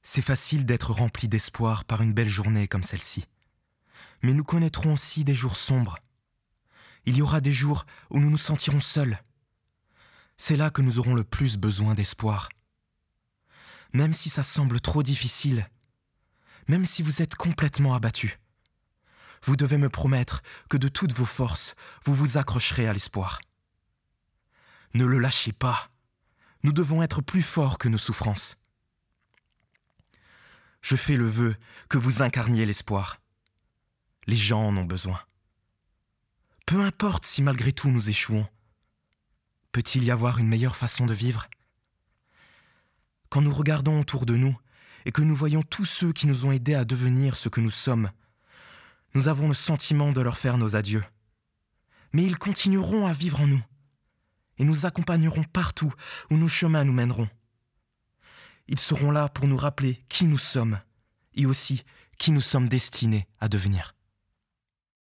C'est facile d'être rempli d'espoir par une belle journée comme celle-ci. Mais nous connaîtrons aussi des jours sombres. Il y aura des jours où nous nous sentirons seuls. C'est là que nous aurons le plus besoin d'espoir. Même si ça semble trop difficile, même si vous êtes complètement abattu, vous devez me promettre que de toutes vos forces, vous vous accrocherez à l'espoir. Ne le lâchez pas. Nous devons être plus forts que nos souffrances. Je fais le vœu que vous incarniez l'espoir. Les gens en ont besoin. Peu importe si malgré tout nous échouons. Peut-il y avoir une meilleure façon de vivre ? Quand nous regardons autour de nous et que nous voyons tous ceux qui nous ont aidés à devenir ce que nous sommes, nous avons le sentiment de leur faire nos adieux. Mais ils continueront à vivre en nous et nous accompagneront partout où nos chemins nous mèneront. Ils seront là pour nous rappeler qui nous sommes et aussi qui nous sommes destinés à devenir.